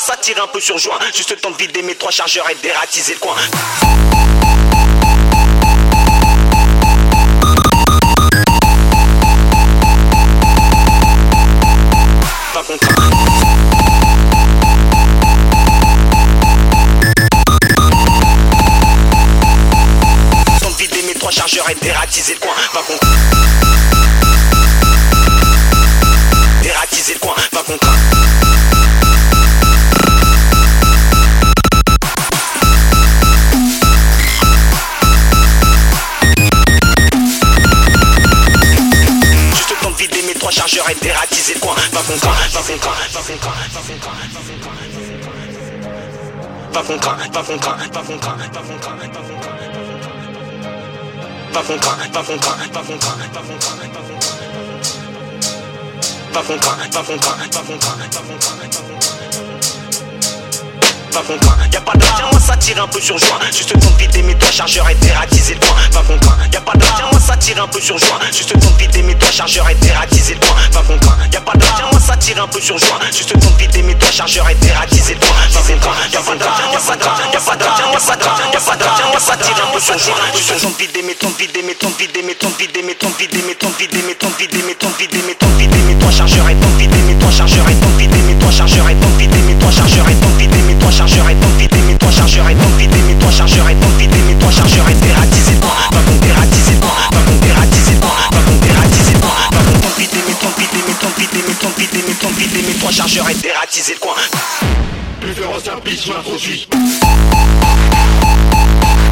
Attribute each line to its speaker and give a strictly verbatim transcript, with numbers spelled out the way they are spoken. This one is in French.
Speaker 1: commence à tirer un peu sur joint. Juste le temps de vider mes trois chargeurs et dératiser le coin. Pas content. Temps de vider mes trois chargeurs et dératiser le coin. Pas content. Dératiser le coin. Pas content. Trois chargeurs et dératiser le coin. Pas content, pas content, pas content, pas content, pas content, pas content, pas content, pas content, pas content, pas content, pas content, pas content, pas content, pas content, pas content, pas content. Pas content, y'a pas de tiens moi ça tire un peu sur joint. Juste le temps de vider mes trois chargeurs et dératiser le coin. Pas content, y'a pas de tiens moi ça tire un peu sur joint. Juste le temps de vider mes trois chargeurs et dératiser le coin. Pas content, y'a pas de tiens moi ça tire un peu sur joint. Juste le temps de vider mes trois chargeurs et dératiser le coin. Pas content, y'a pas de tiens moi ça y'a pas de tiens moi ça y'a pas de tiens moi ça tire un peu sur joint. Juste le temps de vider mes temps de vider mes temps de vider mes temps de vider mes temps de vider mes temps de vider mes temps de vider mes temps de vider mes temps de vider mes trois chargeurs et temps de vider mes trois chargeurs et temps de vider mes trois chargeurs et temps de vider mes trois chargeurs et temps de vider mes trois chargeurs et temps de vider mes trois chargeurs et temps de vider mes trois chargeurs et temps de vider mes trois chargeurs et dératiser le coin. Pas qu'on dératiser le coin, pas qu'on dératiser le coin, pas qu'on dératiser le coin, pas qu'on temps de vider mes temps de vider mes temps de vider mes temps de vider mes temps de vider mes trois chargeurs et dératiser le coin.
Speaker 2: Préférence un pitch m'introduit.